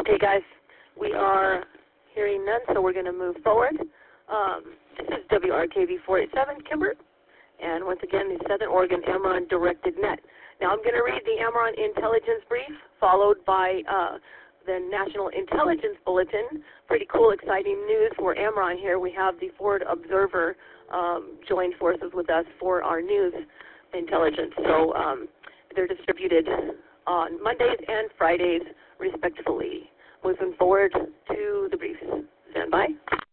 Okay, guys, we are hearing none, so we're going to move forward. This is WRKV 487, Kimber, and once again, the Southern Oregon Amron Directed Net. Now, I'm going to read the Amron Intelligence Brief, followed by the National Intelligence Bulletin. Pretty cool, exciting news for Amron here. We have the Forward Observer join forces with us for our news intelligence. So they're distributed on Mondays and Fridays, respectively. Moving forward to the briefs. Stand by.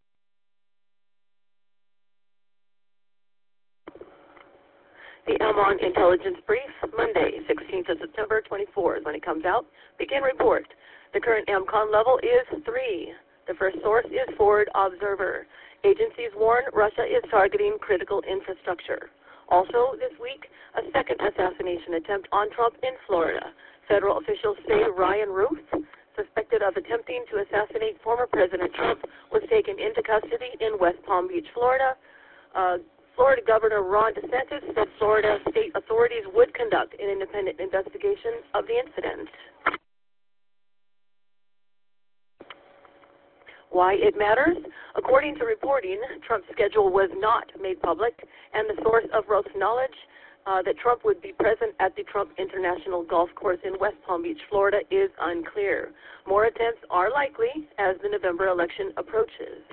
The Amron Intelligence Brief, Monday, 16th of September, 24 is when it comes out. Begin report. The current AMCON level is 3. The first source is Forward Observer. Agencies warn Russia is targeting critical infrastructure. Also this week, a second assassination attempt on Trump in Florida. Federal officials say Ryan Ruth, suspected of attempting to assassinate former President Trump, was taken into custody in West Palm Beach, Florida. Florida Governor Ron DeSantis said Florida state authorities would conduct an independent investigation of the incident. Why it matters? According to reporting, Trump's schedule was not made public, and the source of Ruth's knowledge that Trump would be present at the Trump International Golf Course in West Palm Beach, Florida is unclear. More attempts are likely as the November election approaches.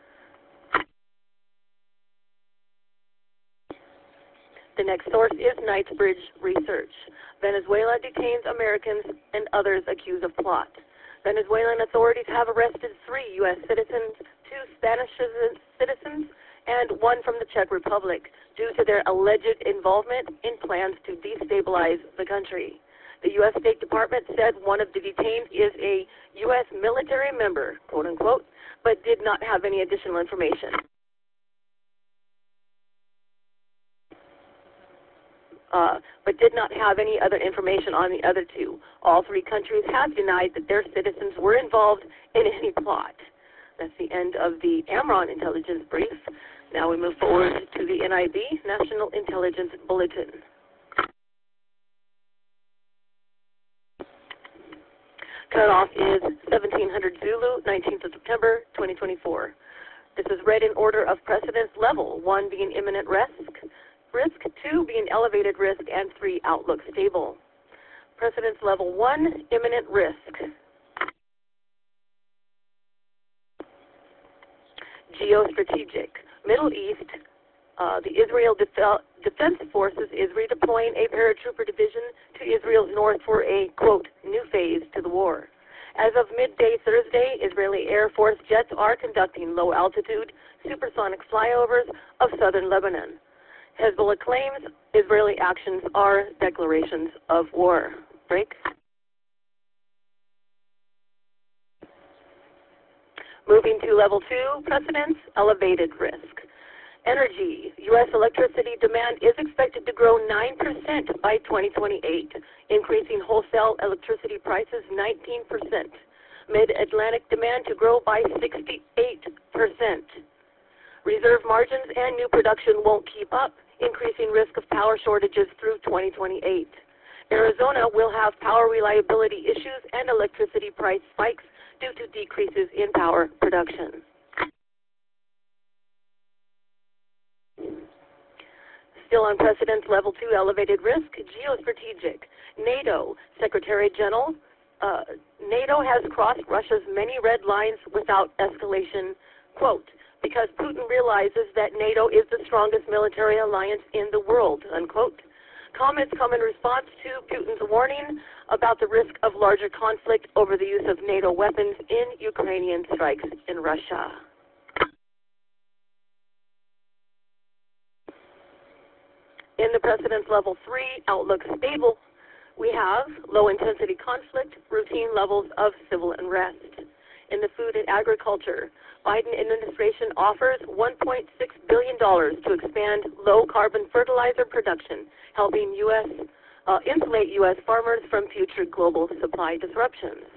The next source is Knightsbridge Research. Venezuela detains Americans and others accused of plot. Venezuelan authorities have arrested 3 U.S. citizens, 2 Spanish citizens, and 1 from the Czech Republic due to their alleged involvement in plans to destabilize the country. The U.S. State Department said one of the detained is a U.S. military member, quote unquote, but did not have any additional information. But did not have any other information on the other 2. All 3 countries have denied that their citizens were involved in any plot. That's the end of the Amron Intelligence Brief. Now we move forward to the NIB, National Intelligence Bulletin. Cutoff is 1700 Zulu, 19th of September, 2024. This is read in order of precedence level, 1 being imminent risk, 2 being elevated risk, and 3 outlook stable. Precedence level 1, imminent risk. Geostrategic. Middle East, the Israel Defense Forces is redeploying a paratrooper division to Israel's north for a, quote, new phase to the war. As of midday Thursday, Israeli Air Force jets are conducting low-altitude supersonic flyovers of southern Lebanon. Hezbollah claims Israeli actions are declarations of war. Break. Moving to level 2, precedence, elevated risk. Energy. U.S. electricity demand is expected to grow 9% by 2028, increasing wholesale electricity prices 19%. Mid-Atlantic demand to grow by 68%. Reserve margins and new production won't keep up, increasing risk of power shortages through 2028. Arizona will have power reliability issues and electricity price spikes due to decreases in power production. Still on precedence level 2, elevated risk, geostrategic. NATO Secretary General, NATO has crossed Russia's many red lines without escalation, quote, because Putin realizes that NATO is the strongest military alliance in the world, unquote. Comments come in response to Putin's warning about the risk of larger conflict over the use of NATO weapons in Ukrainian strikes in Russia. In the precedence level 3, outlook stable, we have low-intensity conflict, routine levels of civil unrest. In the food and agriculture, Biden administration offers $1.6 billion to expand low-carbon fertilizer production, helping insulate U.S. farmers from future global supply disruptions.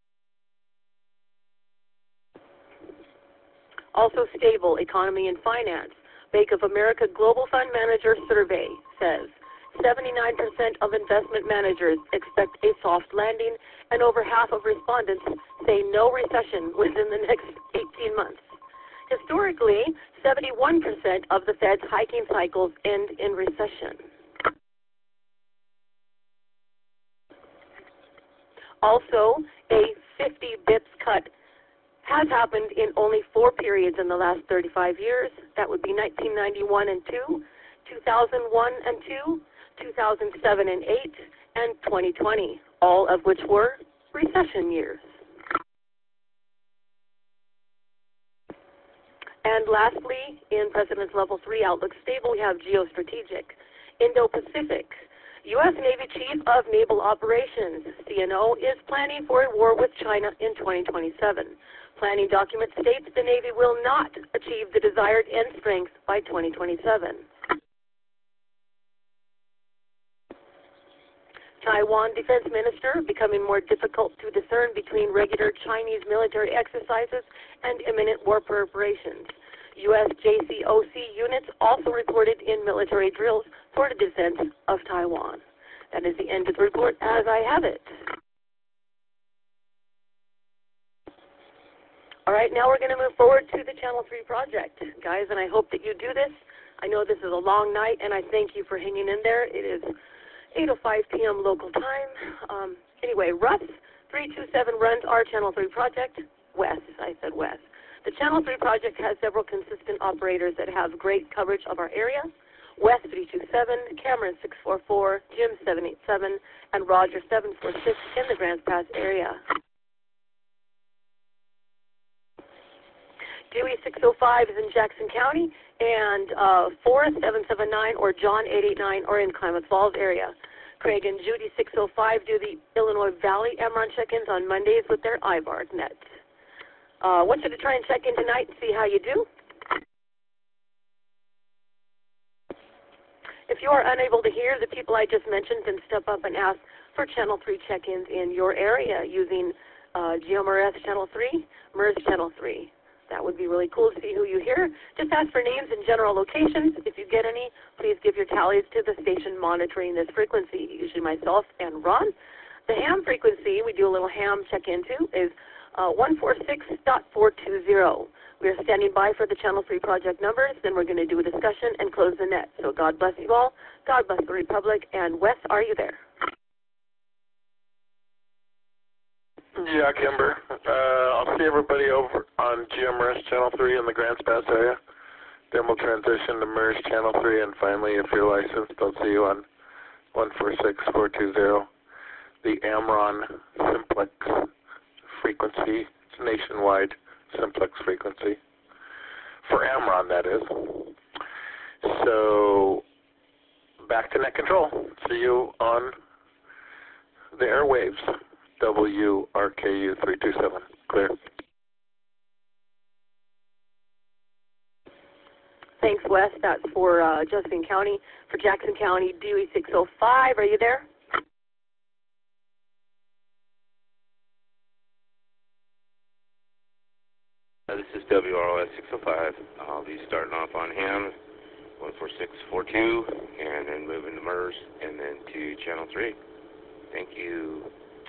Also stable, economy and finance. Bank of America Global Fund Manager Survey says 79% of investment managers expect a soft landing, and over half of respondents say no recession within the next 18 months. Historically, 71% of the Fed's hiking cycles end in recession. Also, a 50 bips cut has happened in only 4 periods in the last 35 years. That would be 1991 and 2, 2001 and 2, 2007 and 8, and 2020, all of which were recession years. And lastly, in President's Level 3 Outlook Stable, we have geostrategic. Indo-Pacific. U.S. Navy Chief of Naval Operations, CNO, is planning for a war with China in 2027. Planning document states the Navy will not achieve the desired end strength by 2027. Taiwan Defense Minister becoming more difficult to discern between regular Chinese military exercises and imminent war preparations. U.S. JCOC units also reported in military drills for the defense of Taiwan. That is the end of the report as I have it. All right, now we're going to move forward to the Channel 3 project, guys, and I hope that you do this. I know this is a long night, and I thank you for hanging in there. It is 8:05 p.m. local time. Anyway, Russ 327 runs our Channel 3 project. Wes, I said Wes. The Channel 3 project has several consistent operators that have great coverage of our area. Wes 327, Cameron 644, Jim 787, and Roger 746 in the Grants Pass area. Dewey 605 is in Jackson County, and Forrest 779 or John 889 are in Klamath Falls area. Craig and Judy 605 do the Illinois Valley Amron check-ins on Mondays with their iBars net. I want you to try and check in tonight and see how you do. If you are unable to hear the people I just mentioned, then step up and ask for Channel 3 check-ins in your area using GMRS Channel 3, MERS Channel 3. That would be really cool to see who you hear. Just ask for names and general locations. If you get any, please give your tallies to the station monitoring this frequency, usually myself and Ron. The ham frequency, we do a little ham check-in to, is 146.420. We are standing by for the Channel 3 project numbers. Then we're going to do a discussion and close the net. So God bless you all. God bless the Republic. And Wes, are you there? Yeah, Kimber. I'll see everybody over on GMRS Channel 3 in the Grants Pass area. Then we'll transition to MERS Channel 3, and finally, if you're licensed, I'll see you on 146.420, the Amron Simplex frequency. It's nationwide Simplex frequency. For Amron, that is. So, back to net control. See you on the airwaves. WRKU 327. Clear. Thanks, Wes. That's for Josephine County. For Jackson County, Dewey 605. Are you there? This is WROS 605. I'll be starting off on ham, 14642, and then moving to MERS, and then to Channel 3. Thank you.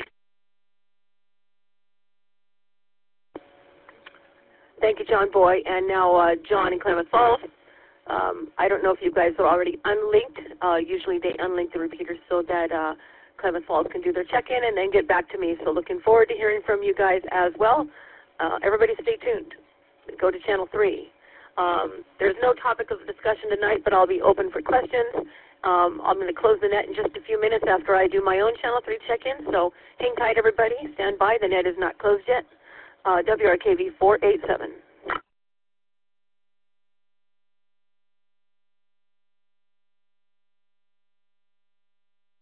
Thank you, John Boy. And now John in Klamath Falls. I don't know if you guys are already unlinked. Usually they unlink the repeaters so that Klamath Falls can do their check-in and then get back to me. So looking forward to hearing from you guys as well. Everybody stay tuned. Go to Channel 3. There's no topic of discussion tonight, but I'll be open for questions. I'm going to close the net in just a few minutes after I do my own Channel 3 check-in. So hang tight, everybody. Stand by. The net is not closed yet. WRKV 487.